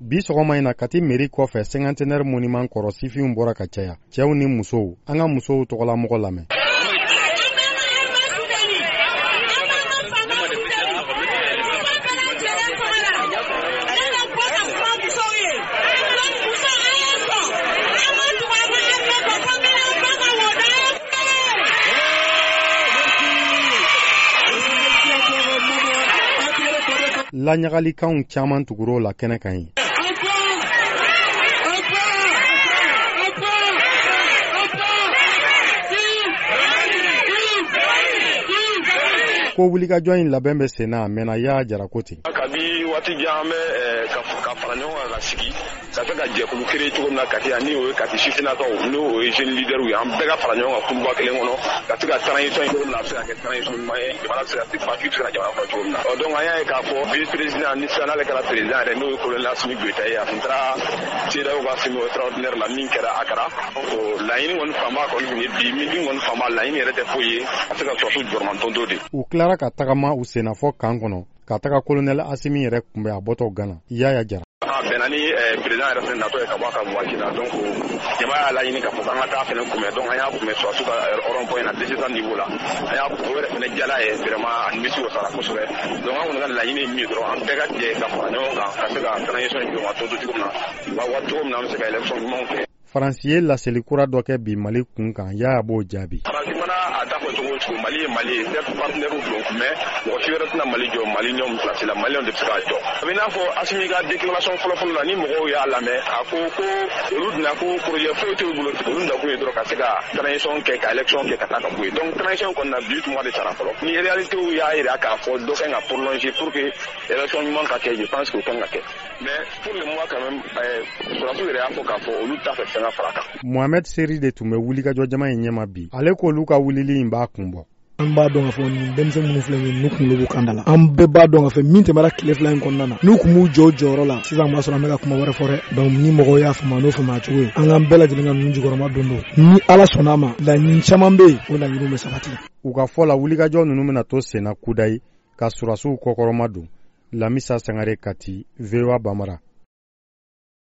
Bi sɔgɔma in na Kati mairie kɔfɛ cinquantenaire monument kɔrɔ sifinw bɔra ka caya. Cɛw ni musow, an ka musow tɔgɔla mɔgɔ lamɛn. Laɲagalikanw caman tugur'o la kɛnɛ kan ye. Ko wulikajɔ in labɛn bɛ sen na mɛnna Yaya Jara ko ten. Kabi waati jan an bɛ ka fara ɲɔgɔn kan ka sigi ka se ka jɛkulu créer cogo min na Kati yan ni o ye Kati sifinnakaw n'o ye jeune leader ye an bɛɛ ka fara ɲɔgɔn kan kuluba kelen kɔnɔ ka se ka transition cogo min na a bɛ se ka kɛ transition ɲuman ye jamana bɛ se ka baki bɛ se ka jamana kɔnɔ cogo min na. Donc an y'a ye k'a fɔ vice président ni sisan n'ale kɛra président yɛrɛ n'o ye colonel Assimi Goïta ye a tun taara CEDEAO ka sommet extraordinaire la min kɛra Akara. Laɲini kɔni fanba kɔni tun ye bi meeting kɔni fanba laɲini yɛrɛ tɛ foyi ye ka se ka sɔrɔsiw jɔrɔmantɔntɔ de. U tilara ka tagama u senna fɔ kan kɔnɔ ka taga colonel Assimi yɛrɛ kunbɛ a bɔtɔ Gana. Yaya Jara. Bɛnna ni président yɛrɛ fɛnɛ natɔ ye ka bɔ a ka waati la donc jama y'a laɲini k'a fɔ k'an ka taa fɛnɛ kunbɛn donc an y'a kunbɛn sɔrɔsiw ka rond point na 200 niveau la an y'a o yɛrɛ fɛnɛ jala ye vraiment a nimisi wasara kosɛbɛ donc an kɔni ka laɲini ye min ye dɔrɔn an bɛɛ ka jɛ ka fara ɲɔgɔn kan ka se ka transition jɔ ka to cogo min na wa waati cogo min na an bɛ se ka élection ɲumanw kɛ. Faransi ye laseli kura dɔ kɛ bi Mali kun kan Yaya b'o jaabi. Faransi fana a t'a fɔ cogo o cogo Mali ye Mali ye chef partenaire don mais mɔgɔ si wɛrɛ tɛna Mali jɔ Mali ɲɔgɔn place la Maliyɛnw de bɛ se k'a jɔ. A bɛ n'a fɔ Assimi ka déclaration fɔlɔ-fɔlɔ la ni mɔgɔw y'a lamɛn a ko olu donna ko projet foyi t'u bolo olu nakun ye dɔrɔn ka se ka transition kɛ ka élection kɛ ka taa ka bɔ yen donc transition kɔni na 18 mois de sara fɔlɔ ni réalité y'a jira k'a fɔ dɔ kan ka prolonger pour que élection ɲuman ka kɛ je pense que o kan ka kɛ mais pour le moment quand même sɔrɔsiw yɛrɛ y'a fɔ k'a fɔ olu t'a fɛ fɛn ka fara kan. Mohamed Seri de tun bɛ wulikajɔ jama in ɲɛma bi ale k'olu ka wulili in b'a kun bɔ. An b'a dɔn k'a fɔ nin denmisɛn minnu filɛ nin n'u kunkolo b'u kan da la an bɛɛ b'a dɔn k'a fɔ min tɛmɛra tile fila in kɔnɔna na n'u kun b'u jɔ jɔyɔrɔ la sisan b'a sɔrɔ an bɛ ka kuma wɛrɛ fɔ dɛ donc ni mɔgɔw y'a faamu n'o faamu cogo ye an k'an bɛɛ lajɛlen ka ninnu jukɔrɔma don ni Ala sɔnn'a ma laɲini caman bɛ yen o laɲiniw bɛ sabati. U ka fɔ la wulikajɔ ninnu bɛna to senna kudayi ka sɔrɔsiw kɔkɔrɔma don Lamisa Sangare Kati VOA Bamara.